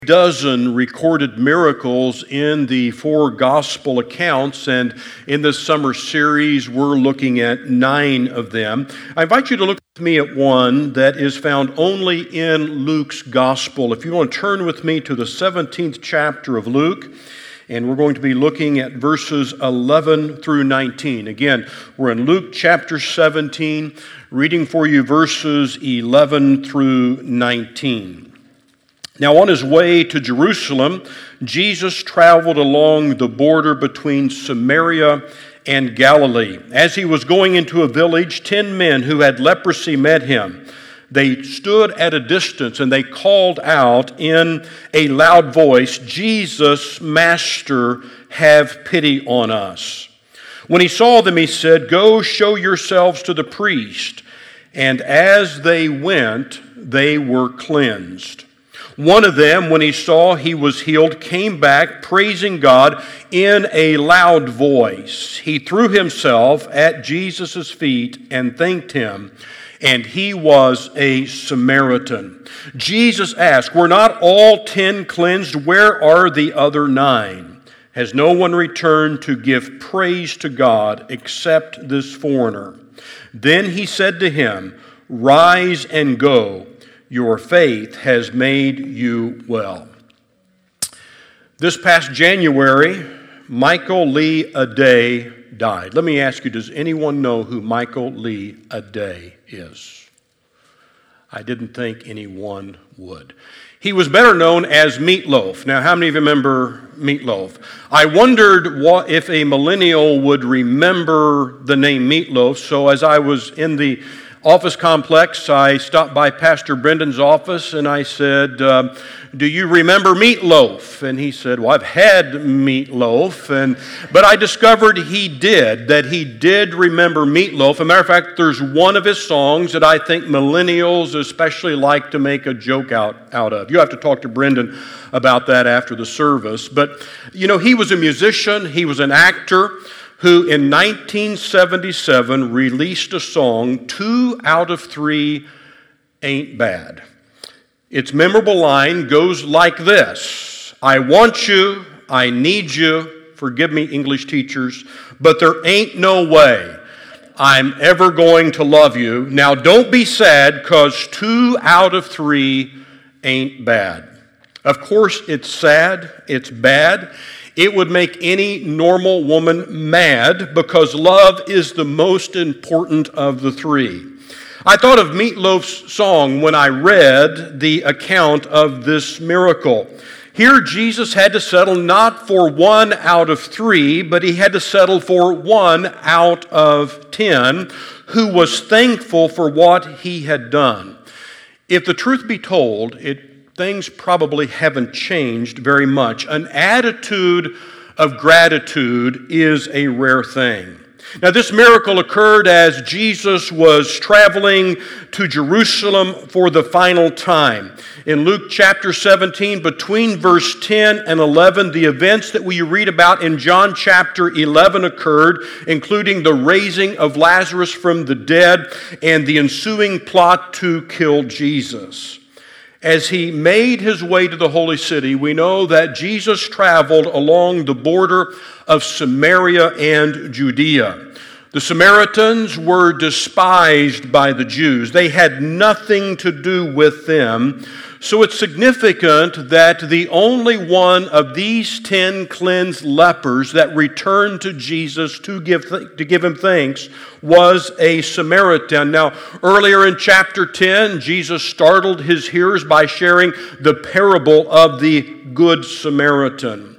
Dozen recorded miracles in the four gospel accounts, and in this summer series we're looking at 9 of them. I invite you to look with me at one that is found only in Luke's gospel. If you want to turn with me to the 17th chapter of Luke, and we're going to be looking at verses 11 through 19. Again, we're in Luke chapter 17, reading for you verses 11 through 19. Now, on his way to Jerusalem, Jesus traveled along the border between Samaria and Galilee. As he was going into a village, 10 men who had leprosy met him. They stood at a distance and they called out in a loud voice, "Jesus, Master, have pity on us." When he saw them, he said, "Go show yourselves to the priest." And as they went, they were cleansed. One of them, when he saw he was healed, came back praising God in a loud voice. He threw himself at Jesus' feet and thanked him, and he was a Samaritan. Jesus asked, "Were not all 10 cleansed? Where are the other 9? Has no one returned to give praise to God except this foreigner?" Then he said to him, "Rise and go. Your faith has made you well." This past January, Michael Lee Aday died. Let me ask you, does anyone know who Michael Lee Aday is? I didn't think anyone would. He was better known as Meatloaf. Now, how many of you remember Meatloaf? I wondered if a millennial would remember the name Meatloaf, so as I was in the office complex, I stopped by Pastor Brendan's office and I said, "Do you remember Meatloaf?" And he said, "Well, I've had meatloaf." But I discovered that he did remember Meatloaf. As a matter of fact, there's one of his songs that I think millennials especially like to make a joke out of. You have to talk to Brendan about that after the service. But, you know, he was a musician, he was an actor, who in 1977 released a song, 2 out of 3 Ain't Bad. Its memorable line goes like this: "I want you, I need you," forgive me English teachers, "but there ain't no way I'm ever going to love you. Now don't be sad, 'cause 2 out of 3 ain't bad." Of course, it's sad, it's bad. It would make any normal woman mad because love is the most important of the 3. I thought of Meatloaf's song when I read the account of this miracle. Here, Jesus had to settle not for 1 out of 3, but he had to settle for 1 out of 10 who was thankful for what he had done. If the truth be told, things probably haven't changed very much. An attitude of gratitude is a rare thing. Now, this miracle occurred as Jesus was traveling to Jerusalem for the final time. In Luke chapter 17, between verse 10 and 11, the events that we read about in John chapter 11 occurred, including the raising of Lazarus from the dead and the ensuing plot to kill Jesus. As he made his way to the holy city, we know that Jesus traveled along the border of Samaria and Judea. The Samaritans were despised by the Jews. They had nothing to do with them. So it's significant that the only one of these 10 cleansed lepers that returned to Jesus to give him thanks was a Samaritan. Now, earlier in chapter 10, Jesus startled his hearers by sharing the parable of the Good Samaritan.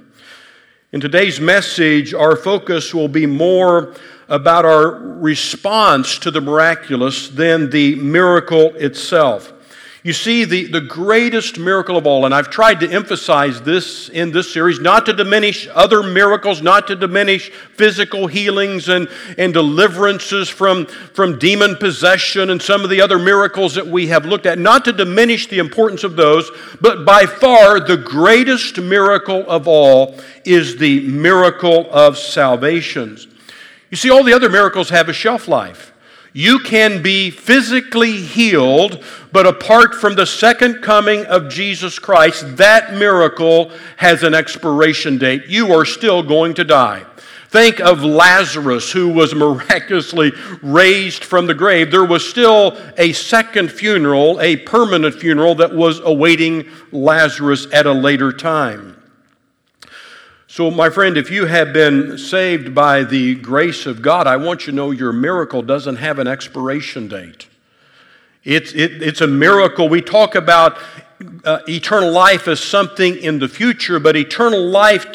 In today's message, our focus will be more about our response to the miraculous than the miracle itself. You see, the greatest miracle of all, and I've tried to emphasize this in this series, not to diminish other miracles, not to diminish physical healings and deliverances from demon possession and some of the other miracles that we have looked at, not to diminish the importance of those, but by far the greatest miracle of all is the miracle of salvation. You see, all the other miracles have a shelf life. You can be physically healed, but apart from the second coming of Jesus Christ, that miracle has an expiration date. You are still going to die. Think of Lazarus, who was miraculously raised from the grave. There was still a second funeral, a permanent funeral, that was awaiting Lazarus at a later time. So, my friend, if you have been saved by the grace of God, I want you to know your miracle doesn't have an expiration date. It's a miracle. We talk about eternal life as something in the future, but eternal life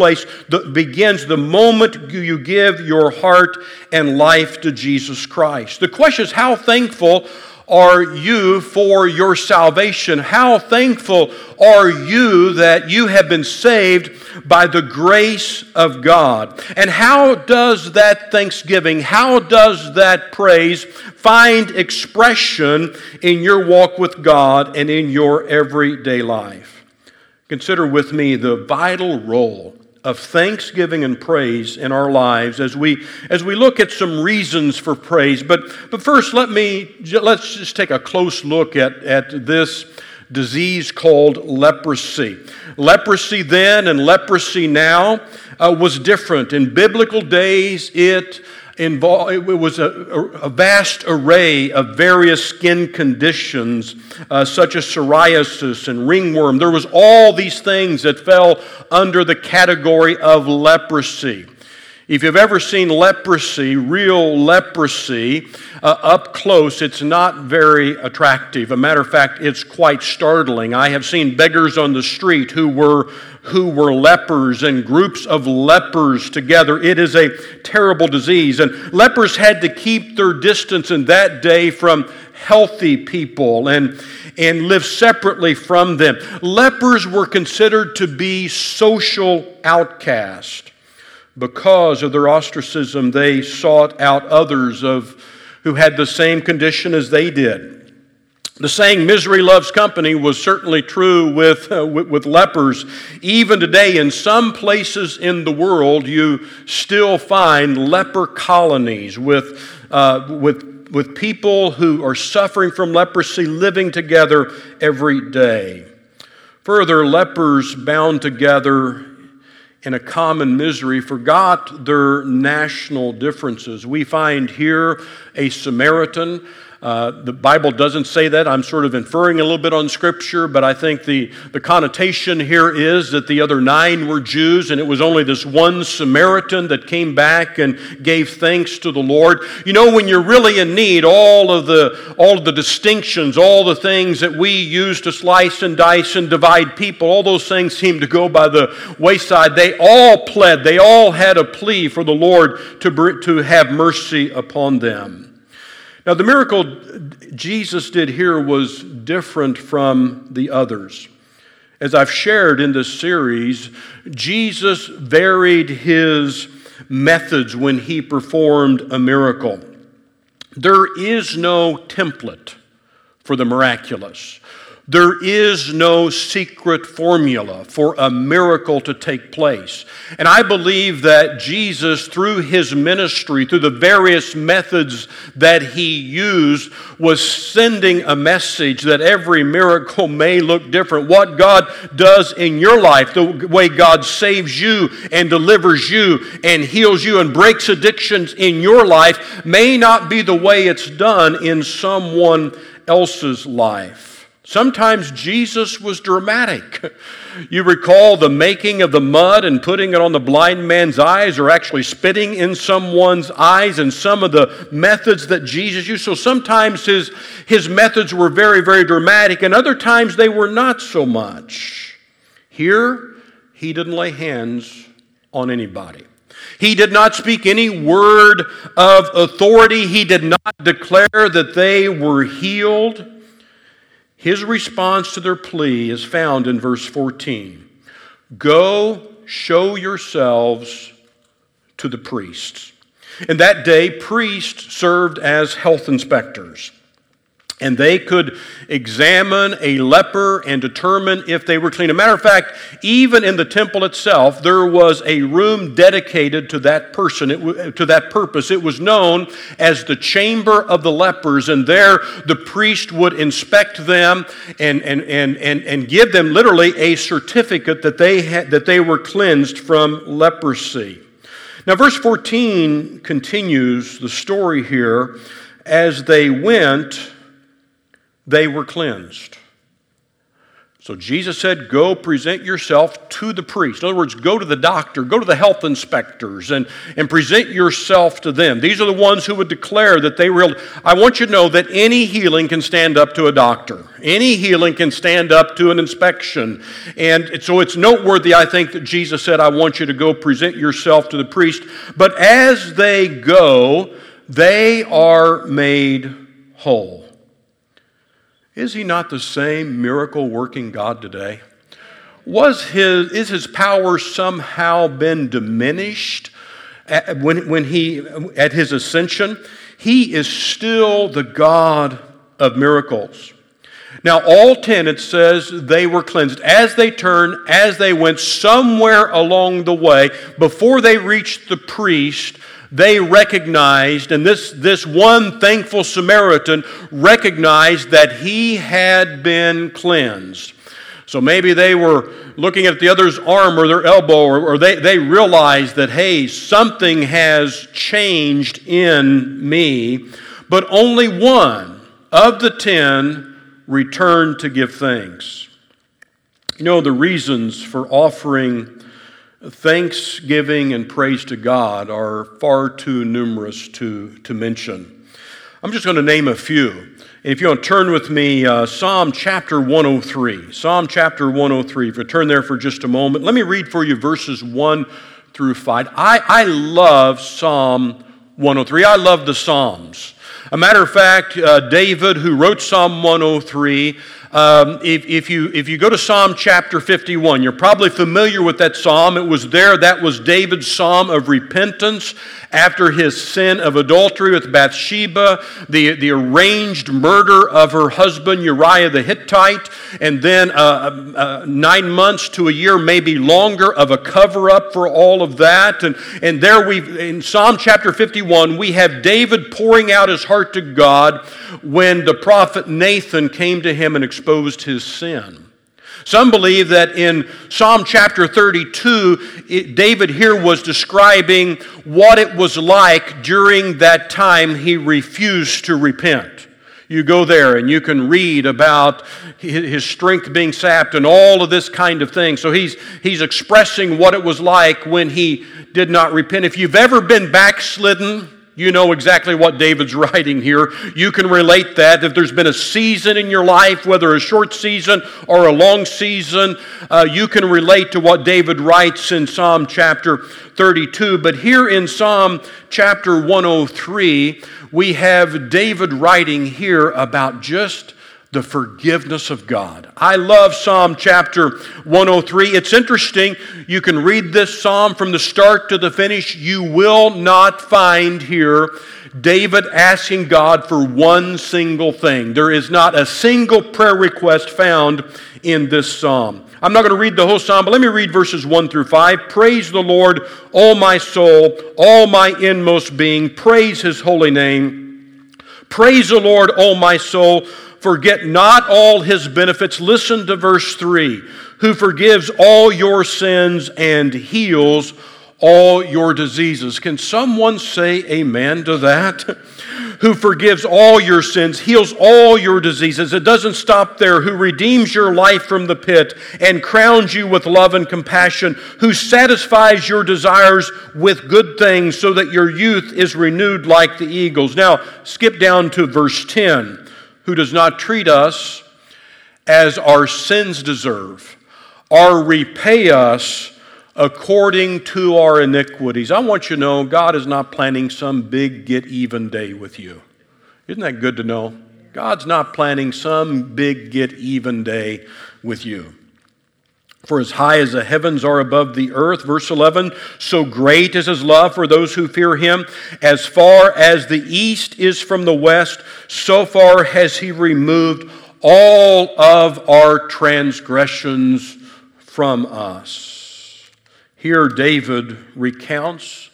begins the moment you give your heart and life to Jesus Christ. The question is, how thankful are you for your salvation? How thankful are you that you have been saved by the grace of God? And how does that thanksgiving, how does that praise find expression in your walk with God and in your everyday life? Consider with me the vital role of thanksgiving and praise in our lives as we look at some reasons for praise. But first, let's just take a close look at this disease called leprosy. Leprosy then and leprosy now was different. In biblical days, it was a vast array of various skin conditions, such as psoriasis and ringworm. There was all these things that fell under the category of leprosy. If you've ever seen leprosy, real leprosy, up close, it's not very attractive. A matter of fact, it's quite startling. I have seen beggars on the street who were lepers and groups of lepers together. It is a terrible disease. And lepers had to keep their distance in that day from healthy people and live separately from them. Lepers were considered to be social outcasts. Because of their ostracism, they sought out others who had the same condition as they did. The saying, misery loves company, was certainly true with lepers. Even today, in some places in the world, you still find leper colonies with people who are suffering from leprosy living together every day. Further, lepers bound together in a common misery forgot their national differences. We find here a Samaritan. The Bible doesn't say that. I'm sort of inferring a little bit on Scripture, but I think the connotation here is that the other 9 were Jews, and it was only this one Samaritan that came back and gave thanks to the Lord. You know, when you're really in need, all of the distinctions, all the things that we use to slice and dice and divide people, all those things seem to go by the wayside. They all had a plea for the Lord to have mercy upon them. Now, the miracle Jesus did here was different from the others. As I've shared in this series, Jesus varied his methods when he performed a miracle. There is no template for the miraculous. There is no secret formula for a miracle to take place. And I believe that Jesus, through his ministry, through the various methods that he used, was sending a message that every miracle may look different. What God does in your life, the way God saves you and delivers you and heals you and breaks addictions in your life, may not be the way it's done in someone else's life. Sometimes Jesus was dramatic. You recall the making of the mud and putting it on the blind man's eyes, or actually spitting in someone's eyes, and some of the methods that Jesus used. So sometimes his methods were very, very dramatic, and other times they were not so much. Here, he didn't lay hands on anybody. He did not speak any word of authority. He did not declare that they were healed. His response to their plea is found in verse 14. Go show yourselves to the priests. In that day, priests served as health inspectors. And they could examine a leper and determine if they were clean. As a matter of fact, even in the temple itself, there was a room dedicated to that person, to that purpose. It was known as the chamber of the lepers, and there the priest would inspect them and give them literally a certificate that they were cleansed from leprosy. Now, verse 14 continues the story here. As they went, they were cleansed. So Jesus said, go present yourself to the priest. In other words, go to the doctor, go to the health inspectors, and present yourself to them. These are the ones who would declare that they were healed. I want you to know that any healing can stand up to a doctor. Any healing can stand up to an inspection. And so it's noteworthy, I think, that Jesus said, I want you to go present yourself to the priest. But as they go, they are made whole. Is he not the same miracle-working God today? Is his power somehow been diminished at his ascension? He is still the God of miracles. Now, all 10, it says, they were cleansed. As they turned, as they went somewhere along the way, before they reached the priest, they recognized, and this one thankful Samaritan recognized that he had been cleansed. So maybe they were looking at the other's arm or their elbow, or they realized that, hey, something has changed in me. But only one of the 10 returned to give thanks. You know, the reasons for offering thanksgiving and praise to God are far too numerous to mention. I'm just going to name a few. And if you want to turn with me, Psalm chapter 103. Psalm chapter 103. If you turn there for just a moment, let me read for you verses 1 through 5. I love Psalm 103. I love the Psalms. A matter of fact, David, who wrote Psalm 103, if you go to Psalm chapter 51, you're probably familiar with that psalm. It was there. That was David's psalm of repentance after his sin of adultery with Bathsheba, the arranged murder of her husband Uriah the Hittite, and then 9 months to a year, maybe longer, of a cover-up for all of that. And there in Psalm chapter 51, we have David pouring out his heart to God when the prophet Nathan came to him and exposed his sin. Some believe that in Psalm chapter 32, David here was describing what it was like during that time he refused to repent. You go there and you can read about his strength being sapped and all of this kind of thing. So he's expressing what it was like when he did not repent. If you've ever been backslidden, you know exactly what David's writing here. You can relate that. If there's been a season in your life, whether a short season or a long season, you can relate to what David writes in Psalm chapter 32. But here in Psalm chapter 103, we have David writing here about just the forgiveness of God. I love Psalm chapter 103. It's interesting. You can read this psalm from the start to the finish. You will not find here David asking God for one single thing. There is not a single prayer request found in this psalm. I'm not going to read the whole psalm, but let me read verses 1 through 5. Praise the Lord, O my soul, all my inmost being. Praise His holy name. Praise the Lord, O my soul. Forget not all His benefits. Listen to verse 3. Who forgives all your sins and heals all your diseases. Can someone say amen to that? Who forgives all your sins, heals all your diseases. It doesn't stop there. Who redeems your life from the pit and crowns you with love and compassion. Who satisfies your desires with good things so that your youth is renewed like the eagles. Now, skip down to verse 10. Who does not treat us as our sins deserve, or repay us according to our iniquities. I want you to know God is not planning some big get-even day with you. Isn't that good to know? God's not planning some big get-even day with you. For as high as the heavens are above the earth, verse 11, so great is his love for those who fear him. As far as the east is from the west, so far has he removed all of our transgressions from us. Here David recounts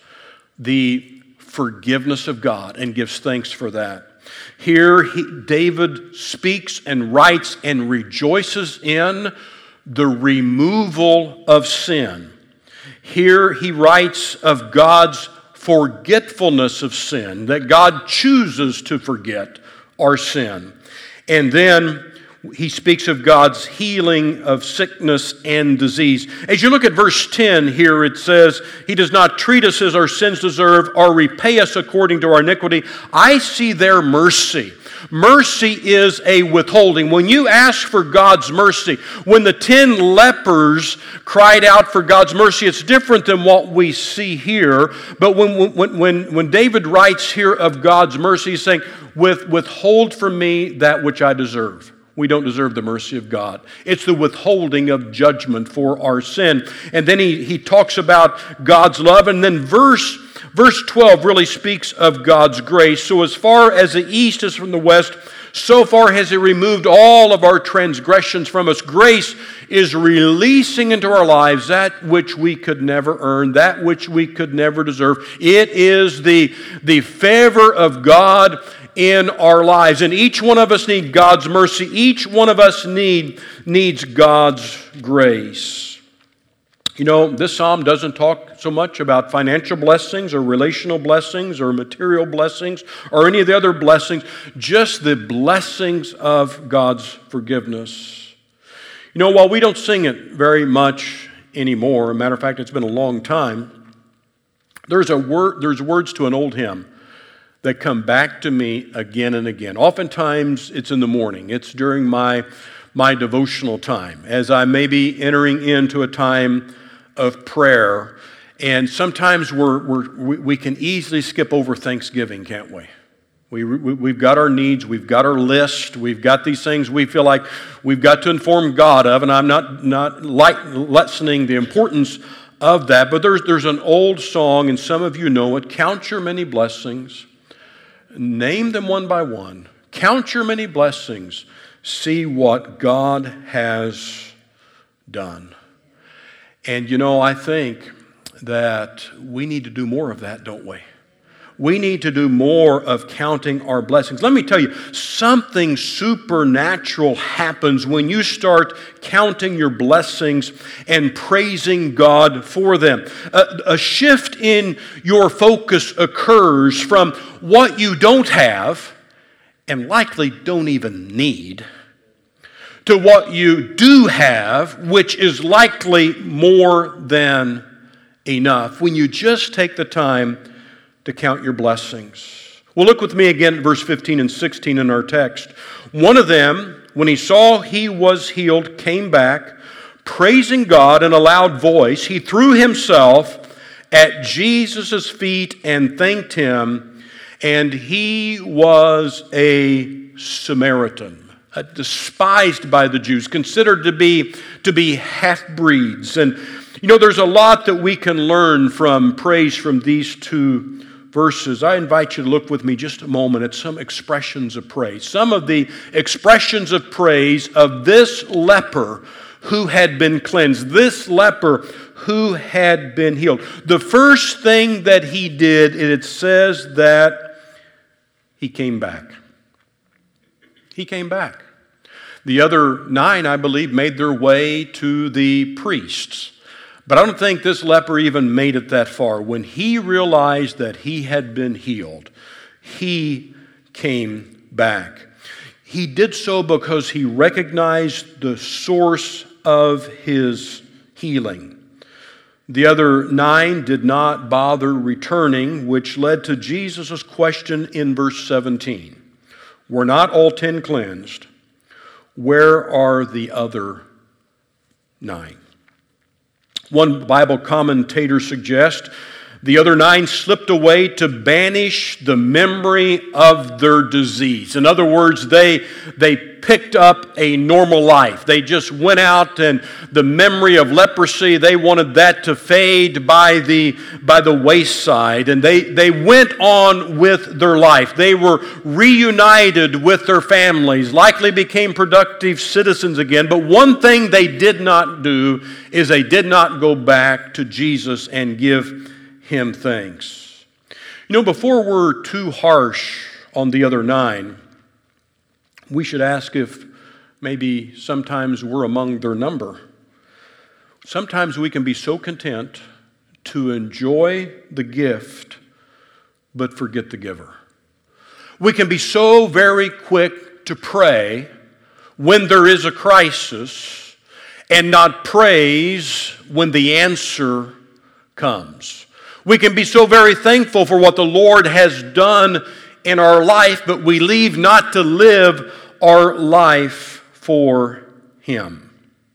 the forgiveness of God and gives thanks for that. Here David speaks and writes and rejoices in the removal of sin. Here he writes of God's forgetfulness of sin, that God chooses to forget our sin. And then he speaks of God's healing of sickness and disease. As you look at verse 10 here, it says, he does not treat us as our sins deserve or repay us according to our iniquity. I see their mercy. Mercy is a withholding. When you ask for God's mercy, when the 10 lepers cried out for God's mercy, it's different than what we see here. But when David writes here of God's mercy, he's saying, withhold from me that which I deserve. We don't deserve the mercy of God. It's the withholding of judgment for our sin. And then he talks about God's love. And then verse 12 really speaks of God's grace. So as far as the east is from the west, so far has he removed all of our transgressions from us. Grace is releasing into our lives that which we could never earn, that which we could never deserve. It is the favor of God in our lives. And each one of us need God's mercy. Each one of us needs God's grace. You know, this psalm doesn't talk so much about financial blessings or relational blessings or material blessings or any of the other blessings, just the blessings of God's forgiveness. You know, while we don't sing it very much anymore, as a matter of fact, it's been a long time, there's words to an old hymn that come back to me again and again. Oftentimes, it's in the morning. It's during my devotional time, as I may be entering into a time of prayer. And sometimes we can easily skip over Thanksgiving, can't we? We've got our needs, we've got our list, we've got these things we feel like we've got to inform God of, and I'm not lessening the importance of that, but there's an old song, and some of you know it, count your many blessings, name them one by one, count your many blessings, see what God has done. And you know, I think that we need to do more of that, don't we? We need to do more of counting our blessings. Let me tell you, something supernatural happens when you start counting your blessings and praising God for them. A shift in your focus occurs from what you don't have and likely don't even need to what you do have, which is likely more than enough, when you just take the time to count your blessings. Well, look with me again at verse 15 and 16 in our text. One of them, when he saw he was healed, came back, praising God in a loud voice. He threw himself at Jesus' feet and thanked him, and he was a Samaritan, despised by the Jews, considered to be half-breeds. And you know, there's a lot that we can learn from praise from these two verses. I invite you to look with me just a moment at some expressions of praise. Some of the expressions of praise of this leper who had been cleansed, this leper who had been healed. The first thing that he did, it says that he came back. He came back. The other 9, I believe, made their way to the priests. But I don't think this leper even made it that far. When he realized that he had been healed, he came back. He did so because he recognized the source of his healing. The other 9 did not bother returning, which led to Jesus' question in verse 17. Were not all 10 cleansed? Where are the other 9? One Bible commentator suggests The other 9 slipped away to banish the memory of their disease. In other words, they picked up a normal life. They just went out, and the memory of leprosy, they wanted that to fade by the wayside. And they went on with their life. They were reunited with their families, likely became productive citizens again. But one thing they did not do is they did not go back to Jesus and give Him thanks. You know, before we're too harsh on the other 9, we should ask if maybe sometimes we're among their number. Sometimes we can be so content to enjoy the gift but forget the giver. We can be so very quick to pray when there is a crisis and not praise when the answer comes. We can be so very thankful for what the Lord has done in our life, but we leave not to live our life for Him.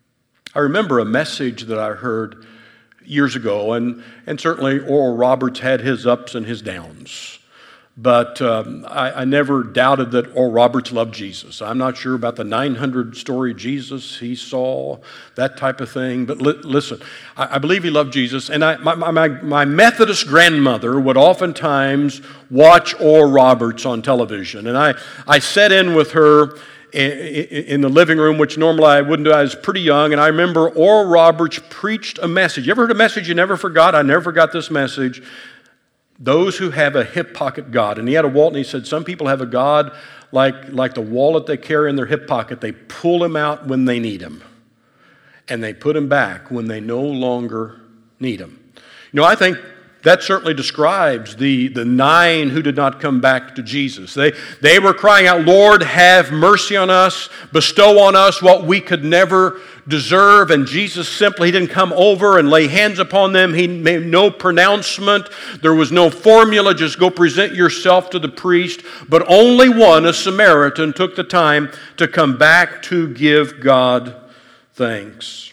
I remember a message that I heard years ago, and certainly Oral Roberts had his ups and his downs. But I never doubted that Oral Roberts loved Jesus. I'm not sure about the 900-story Jesus he saw, that type of thing. But listen, I believe he loved Jesus. And my Methodist grandmother would oftentimes watch Oral Roberts on television. And I sat in with her in the living room, which normally I wouldn't do. I was pretty young. And I remember Oral Roberts preached a message. You ever heard a message you never forgot? I never forgot this message. Those who have a hip pocket God. And he had a wallet, and he said, some people have a God like the wallet they carry in their hip pocket. They pull him out when they need him, and they put him back when they no longer need him. You know, I think that certainly describes the 9 who did not come back to Jesus. They were crying out, Lord, have mercy on us, bestow on us what we could never deserve. And Jesus simply, He didn't come over and lay hands upon them. He made no pronouncement. There was no formula, just go present yourself to the priest. But only one, a Samaritan, took the time to come back to give God thanks.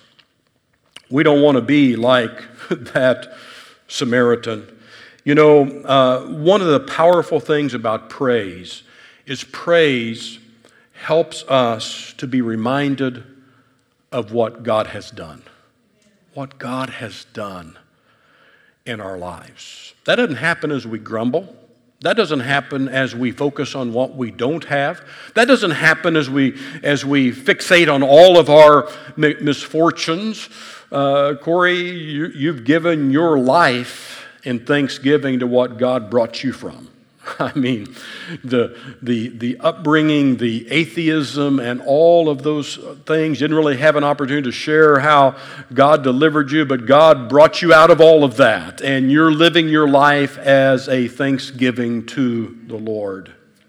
We don't want to be like that Samaritan. You know, one of the powerful things about praise is praise helps us to be reminded of what God has done. What God has done in our lives. That doesn't happen as we grumble. That doesn't happen as we focus on what we don't have. That doesn't happen as we fixate on all of our misfortunes. Corey, you've given your life in thanksgiving to what God brought you from. I mean, the upbringing, the atheism, and all of those things. You didn't really have an opportunity to share how God delivered you, but God brought you out of all of that, and you're living your life as a thanksgiving to the Lord.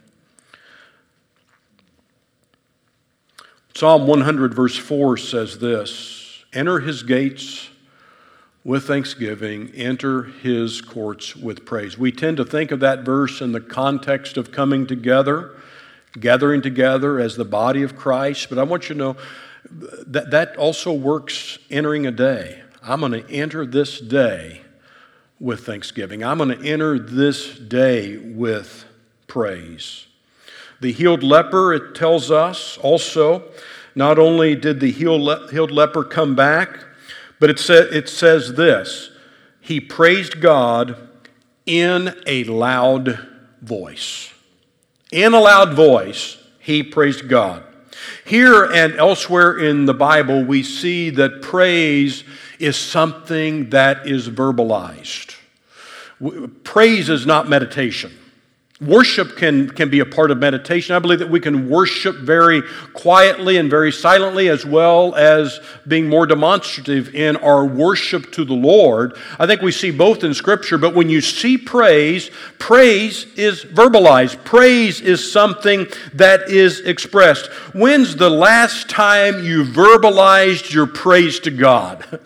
Psalm 100 verse 4 says this, enter His gates with thanksgiving, enter His courts with praise. We tend to think of that verse in the context of coming together, gathering together as the body of Christ. But I want you to know that also works entering a day. I'm going to enter this day with thanksgiving. I'm going to enter this day with praise. The healed leper, it tells us also, not only did the healed leper come back, but it says this, he praised God in a loud voice. In a loud voice, he praised God. Here and elsewhere in the Bible, we see that praise is something that is verbalized. Praise is not meditation. Worship can be a part of meditation. I believe that we can worship very quietly and very silently, as well as being more demonstrative in our worship to the Lord. I think we see both in Scripture, but when you see praise, praise is verbalized. Praise is something that is expressed. When's the last time you verbalized your praise to God?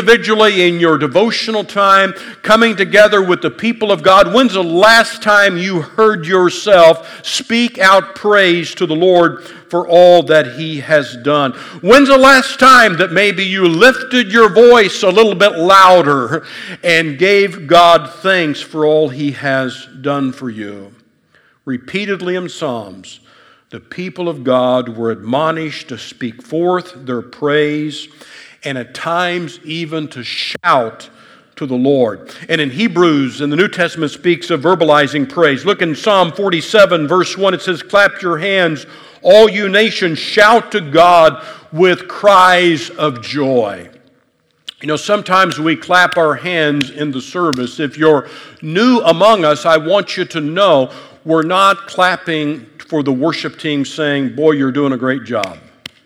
Individually in your devotional time, coming together with the people of God, when's the last time you you heard yourself, speak out praise to the Lord for all that He has done. When's the last time that maybe you lifted your voice a little bit louder and gave God thanks for all He has done for you? Repeatedly in Psalms, the people of God were admonished to speak forth their praise and at times even to shout to the Lord. And in Hebrews, in the New Testament, speaks of verbalizing praise. Look in Psalm 47, verse 1, it says, "Clap your hands, all you nations, shout to God with cries of joy." You know, sometimes we clap our hands in the service. If you're new among us, I want you to know we're not clapping for the worship team saying, "Boy, you're doing a great job."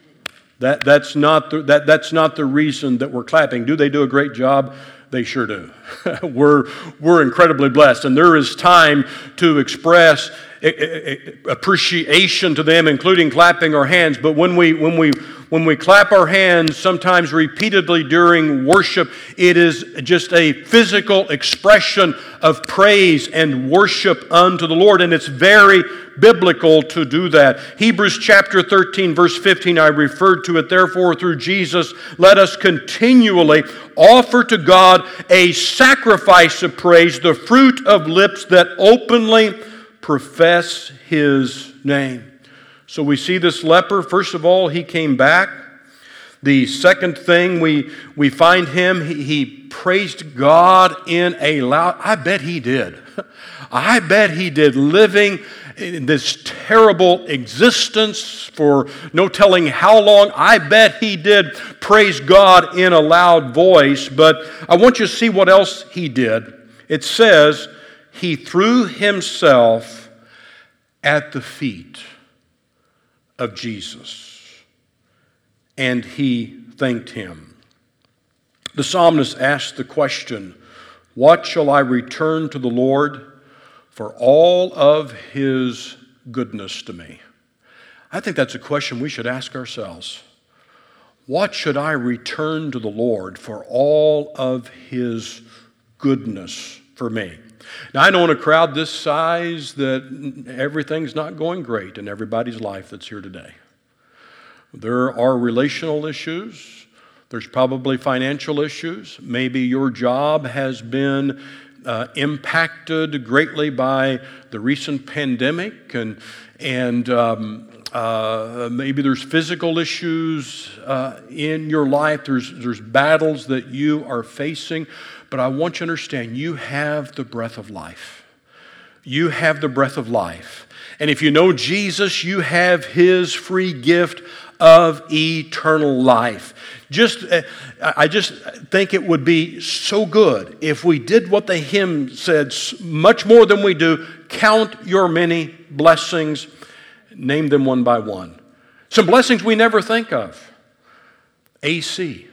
That's not the reason that we're clapping. Do they do a great job? They sure do. We're incredibly blessed, and there is time to express appreciation to them, including clapping our hands. But when we clap our hands, sometimes repeatedly during worship, it is just a physical expression of praise and worship unto the Lord, and it's very biblical to do that. Hebrews chapter 13, verse 15, I referred to it. Therefore, through Jesus, let us continually offer to God a sacrifice of praise, the fruit of lips that openly profess His name. So we see this leper. First of all, he came back. The second thing we find him, he praised God in a loud, I bet he did. I bet he did, living in this terrible existence for no telling how long. I bet he did praise God in a loud voice. But I want you to see what else he did. It says he threw himself at the feet of Jesus, and he thanked Him. The psalmist asked the question, "What shall I return to the Lord for all of His goodness to me?" I think that's a question we should ask ourselves. What should I return to the Lord for all of His goodness for me? Now, I know in a crowd this size that everything's not going great in everybody's life that's here today. There are relational issues. There's probably financial issues. Maybe your job has been impacted greatly by the recent pandemic, and maybe there's physical issues in your life. There's battles that you are facing. But I want you to understand, you have the breath of life. You have the breath of life. And if you know Jesus, you have His free gift of eternal life. I just think it would be so good if we did what the hymn said, much more than we do. Count your many blessings, name them one by one. Some blessings we never think of. AC.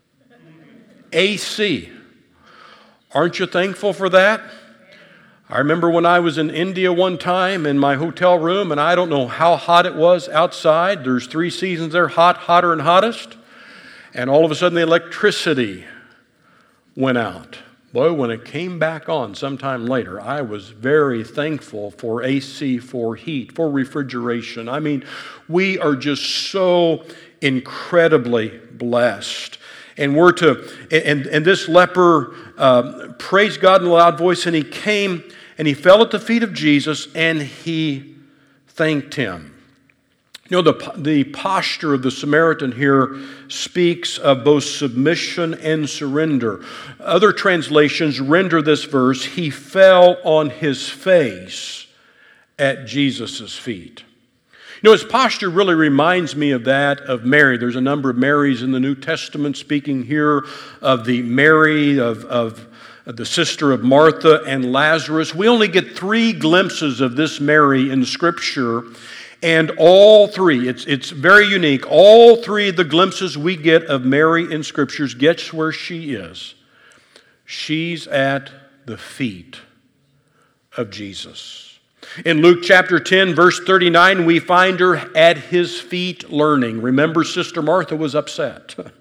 Aren't you thankful for that? I remember when I was in India one time in my hotel room, and I don't know how hot it was outside. There's 3 seasons there, hot, hotter, and hottest. And all of a sudden the electricity went out. Boy, when it came back on sometime later, I was very thankful for AC, for heat, for refrigeration. I mean, we are just so incredibly blessed. And we're to, and this leper praised God in a loud voice, and he came and he fell at the feet of Jesus and he thanked Him. You know, the posture of the Samaritan here speaks of both submission and surrender. Other translations render this verse, he fell on his face at Jesus' feet. You know, his posture really reminds me of that of Mary. There's a number of Marys in the New Testament, speaking here of the Mary of the sister of Martha and Lazarus. We only get 3 glimpses of this Mary in Scripture, and all 3, it's very unique. All 3 of the glimpses we get of Mary in Scriptures, guess where she is? She's at the feet of Jesus. In Luke chapter 10, verse 39, we find her at His feet learning. Remember, Sister Martha was upset.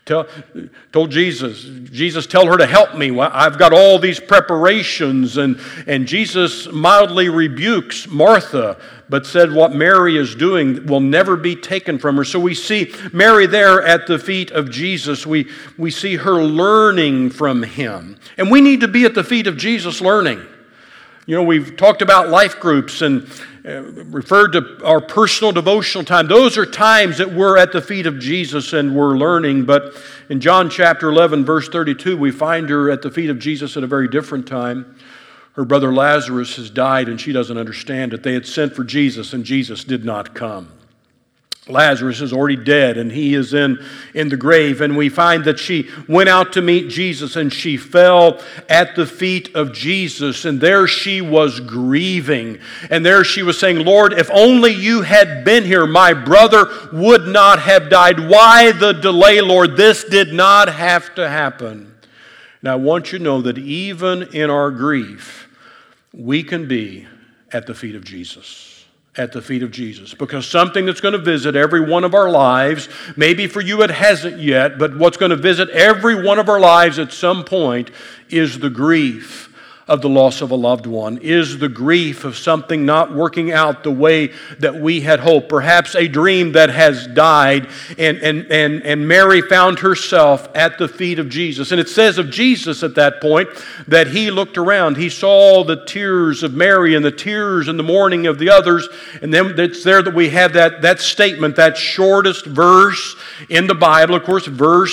Told Jesus, tell her to help me. Well, I've got all these preparations. And Jesus mildly rebukes Martha, but said what Mary is doing will never be taken from her. So we see Mary there at the feet of Jesus. We see her learning from him. And we need to be at the feet of Jesus learning. You know, we've talked about life groups and referred to our personal devotional time. Those are times that we're at the feet of Jesus and we're learning. But in John chapter 11, verse 32, we find her at the feet of Jesus at a very different time. Her brother Lazarus has died and she doesn't understand it. They had sent for Jesus and Jesus did not come. Lazarus is already dead and he is in the grave. And we find that she went out to meet Jesus and she fell at the feet of Jesus. And there she was grieving. And there she was saying, Lord, if only you had been here, my brother would not have died. Why the delay, Lord? This did not have to happen. And I want you to know that even in our grief, we can be at the feet of Jesus. At the feet of Jesus. Because something that's going to visit every one of our lives, maybe for you it hasn't yet, but what's going to visit every one of our lives at some point is the grief of the loss of a loved one, is the grief of something not working out the way that we had hoped, perhaps a dream that has died, and Mary found herself at the feet of Jesus. And it says of Jesus at that point that he looked around, he saw the tears of Mary and the tears in the mourning of the others, and then it's there that we have that statement, that shortest verse in the Bible. Of course,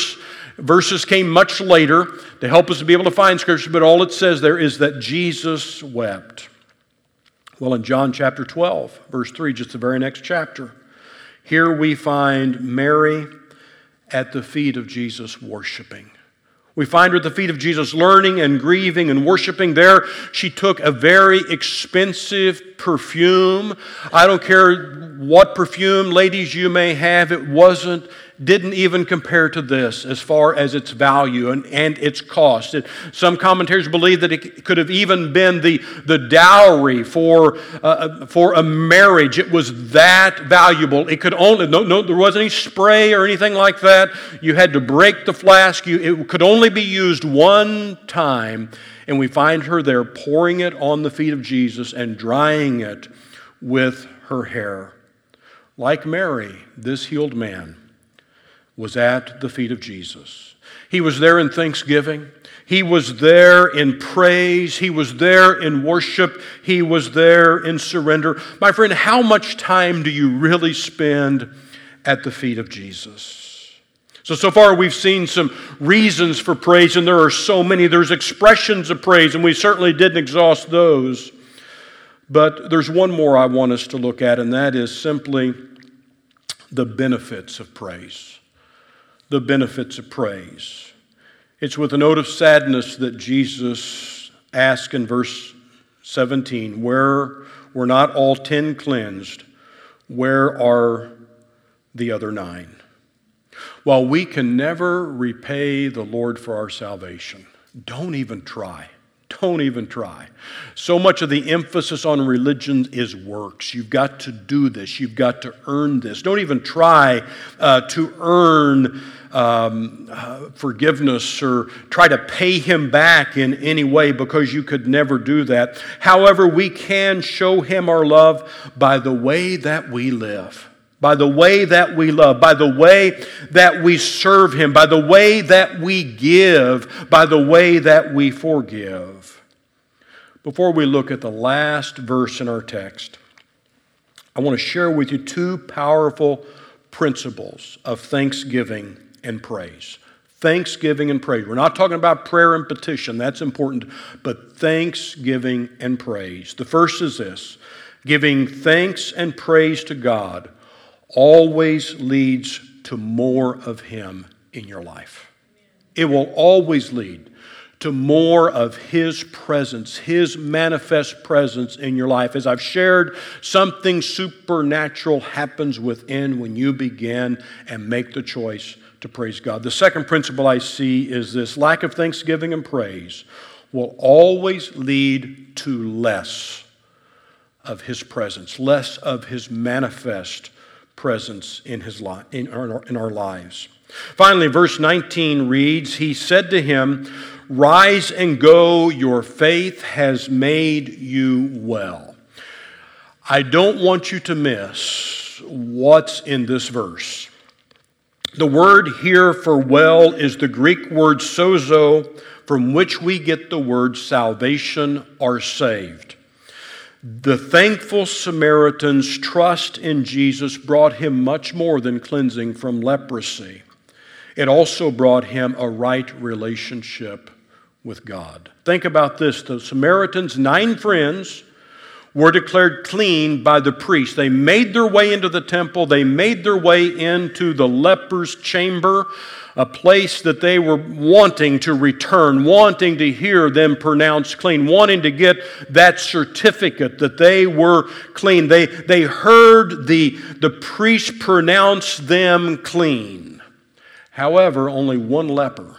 verses came much later to help us to be able to find Scripture, but all it says there is that Jesus wept. Well, in John chapter 12, verse 3, just the very next chapter, here we find Mary at the feet of Jesus worshiping. We find her at the feet of Jesus learning and grieving and worshiping. There she took a very expensive perfume. I don't care what perfume, ladies, you may have. It didn't even compare to this as far as its value and its cost. Some commentators believe that it could have even been the dowry for a marriage. It was that valuable. It could only, there wasn't any spray or anything like that. You had to break the flask. It could only be used one time. And we find her there pouring it on the feet of Jesus and drying it with her hair. Like Mary, this healed man was at the feet of Jesus. He was there in thanksgiving. He was there in praise. He was there in worship. He was there in surrender. My friend, how much time do you really spend at the feet of Jesus? So far we've seen some reasons for praise, and there are so many. There's expressions of praise, and we certainly didn't exhaust those. But there's one more I want us to look at, and that is simply the benefits of praise. The benefits of praise. It's with a note of sadness that Jesus asks in verse 17, where were not all 10 cleansed? Where are the other 9? While we can never repay the Lord for our salvation, don't even try. Don't even try. So much of the emphasis on religion is works. You've got to do this. You've got to earn this. Don't even try to earn forgiveness or try to pay him back in any way, because you could never do that. However, we can show him our love by the way that we live. By the way that we love, by the way that we serve him, by the way that we give, by the way that we forgive. Before we look at the last verse in our text, I want to share with you 2 powerful principles of thanksgiving and praise. Thanksgiving and praise. We're not talking about prayer and petition, that's important, but thanksgiving and praise. The first is this: giving thanks and praise to God always leads to more of him in your life. It will always lead to more of his presence, his manifest presence in your life. As I've shared, something supernatural happens within when you begin and make the choice to praise God. The second principle I see is this: lack of thanksgiving and praise will always lead to less of his presence, less of his manifest presence in his life, in our lives. Finally, verse 19 reads, he said to him, rise and go, your faith has made you well. I don't want you to miss what's in this verse. The word here for well is the Greek word sozo, from which we get the word salvation or saved. The thankful Samaritan's trust in Jesus brought him much more than cleansing from leprosy. It also brought him a right relationship with God. Think about this. The Samaritan's 9 friends were declared clean by the priest. They made their way into the temple. They made their way into the leper's chamber, a place that they were wanting to return, wanting to hear them pronounced clean, wanting to get that certificate that they were clean. They heard the priest pronounce them clean. However, only one leper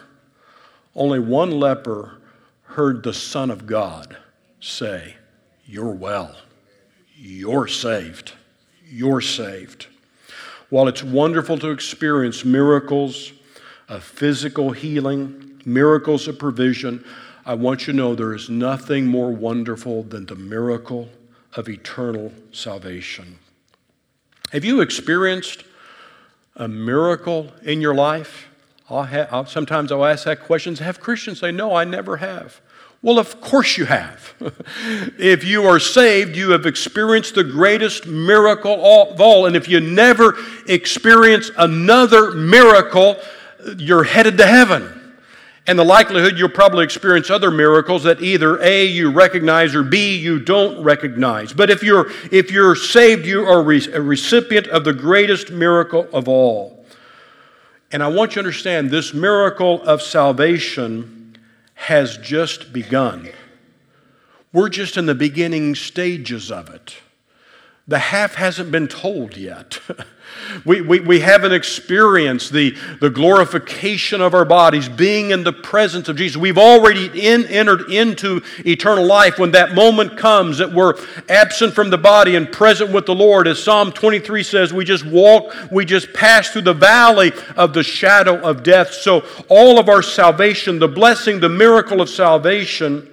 heard the Son of God say, you're well. You're saved. You're saved. While it's wonderful to experience miracles of physical healing, miracles of provision, I want you to know there is nothing more wonderful than the miracle of eternal salvation. Have you experienced a miracle in your life? Sometimes I'll ask that question. Have Christians say, no, I never have. Well, of course you have. If you are saved, you have experienced the greatest miracle of all. And if you never experience another miracle, you're headed to heaven. And the likelihood you'll probably experience other miracles that either A, you recognize, or B, you don't recognize. But if you're saved, you are a recipient of the greatest miracle of all. And I want you to understand this miracle of salvation has just begun. We're just in the beginning stages of it. The half hasn't been told yet. We haven't experienced the glorification of our bodies, being in the presence of Jesus. We've already entered into eternal life when that moment comes that we're absent from the body and present with the Lord. As Psalm 23 says, we just pass through the valley of the shadow of death. So all of our salvation, the blessing, the miracle of salvation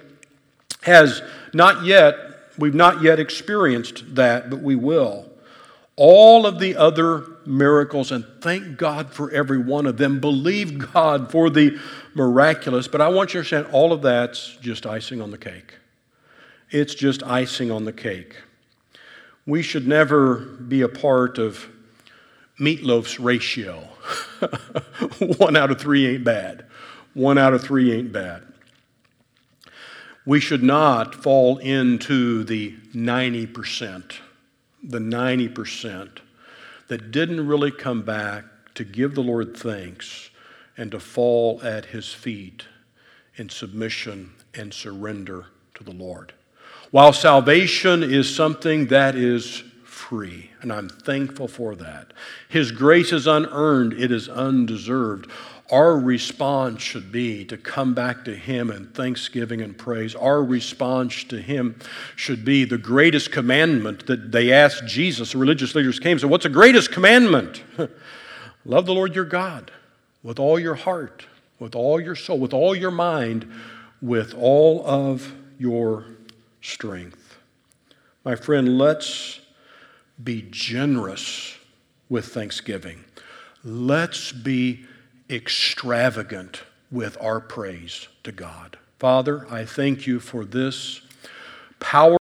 we've not yet experienced that, but we will. All of the other miracles, and thank God for every one of them. Believe God for the miraculous. But I want you to understand all of that's just icing on the cake. It's just icing on the cake. We should never be a part of Meatloaf's ratio. 1 out of 3 ain't bad. 1 out of 3 ain't bad. We should not fall into the 90%. The 90% that didn't really come back to give the Lord thanks and to fall at His feet in submission and surrender to the Lord. While salvation is something that is free, and I'm thankful for that. His grace is unearned, it is undeserved. Our response should be to come back to Him in thanksgiving and praise. Our response to Him should be the greatest commandment that they asked Jesus. The religious leaders came and said, what's the greatest commandment? Love the Lord your God with all your heart, with all your soul, with all your mind, with all of your strength. My friend, let's be generous with thanksgiving. Let's be extravagant with our praise to God. Father, I thank you for this power